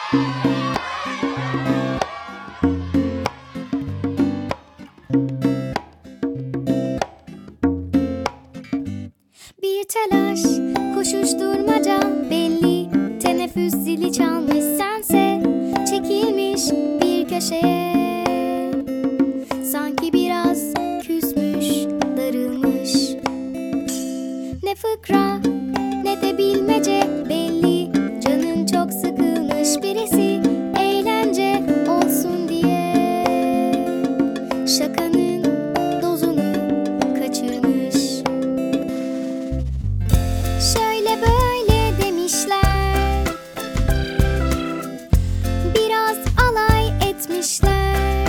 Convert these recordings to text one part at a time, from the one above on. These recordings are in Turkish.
Bir telaş, koşuşturmaca belli. Teneffüs zili çalmış, sense çekilmiş bir köşeye. Sanki biraz küsmüş, darılmış. Ne fıkra ne de bilmece belli. Canın çok sıkılmış, birisi eğlence olsun diye şakanın dozunu kaçırmış. Şöyle böyle demişler, biraz alay etmişler.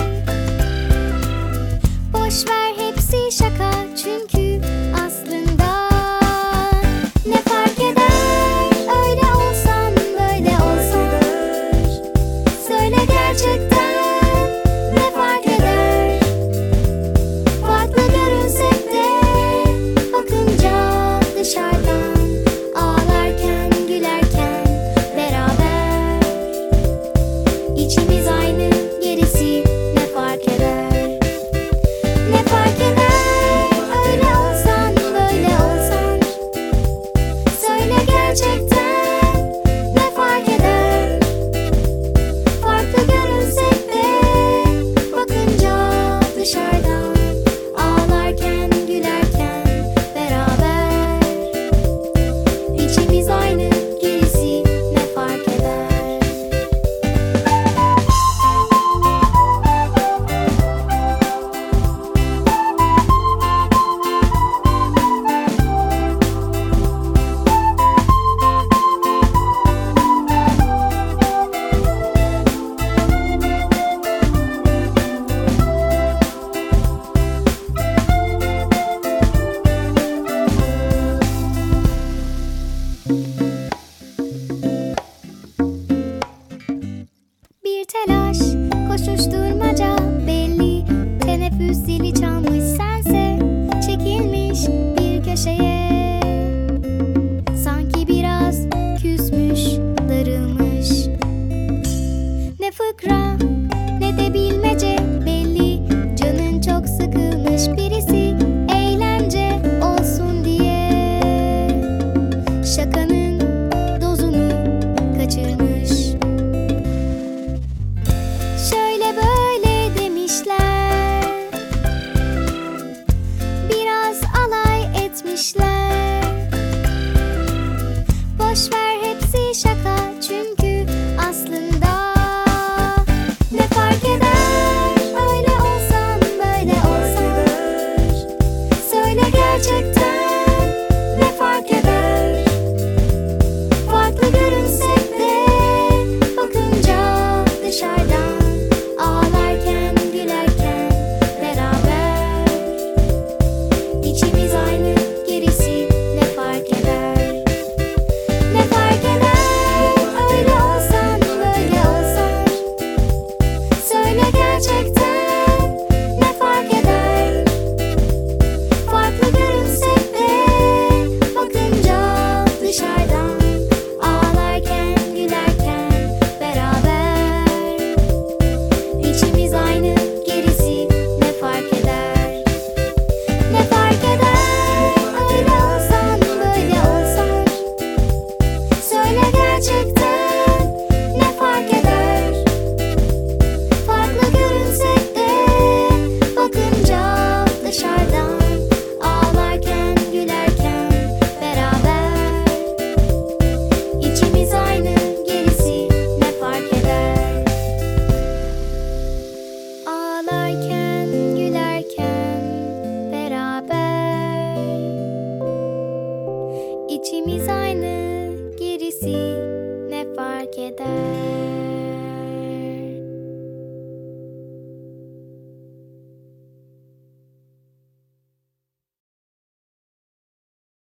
Boş ver, hepsi şaka çünkü aslında ne fark eder? Öyle olsan böyle olsan, söyle gerçekten ne fark eder? Farklı görünsek de bakınca dışarıdan, ağlarken gülerken beraber, içimiz aynı, gerisi ne fark eder? Ne fark eder? Öyle olsan böyle olsan, söyle gerçekten ne fark eder? Farklı görünsek de bakınca dışarıdan, ağlarken gülerken beraber, içimiz aynı, gerisi ne fark eder? Bir telaş, koşuşturmaca belli. Teneffüs zili çalmış, sense çekilmiş bir köşeye. Sanki biraz küsmüş, darılmış. Ne fıkra ne de bilmece belli. Canın çok sıkılmış, birisi eğlence olsun diye şakanın dozunu kaçırmış. Şöyle böyle demişler, biraz alay etmişler. Boş ver, hepsi şaka çünkü aslında ne fark eder? Öyle olsan böyle olsan, söyle gerçekten ne fark eder? Farklı görünsek de bakınca dışarıdan, ağlarken gülerken beraber, içimiz aynı, gerisi ne fark eder? Ne fark eder? Öyle olsan böyle olsan, söyle gerçekten ne fark eder? Farklı görünsek de bakınca dışarıdan, ağlarken gülerken beraber, içimiz aynı, gerisi ne fark eder? Ne fark eder? Öyle olsan böyle olsan, söyle gerçekten ne fark eder? Farklı görünsek de bakınca dışarıdan, ağlarken gülerken beraber, içimiz aynı, gerisi ne fark eder? Ağlarken gülerken beraber, içimiz aynı, gerisi ne fark eder?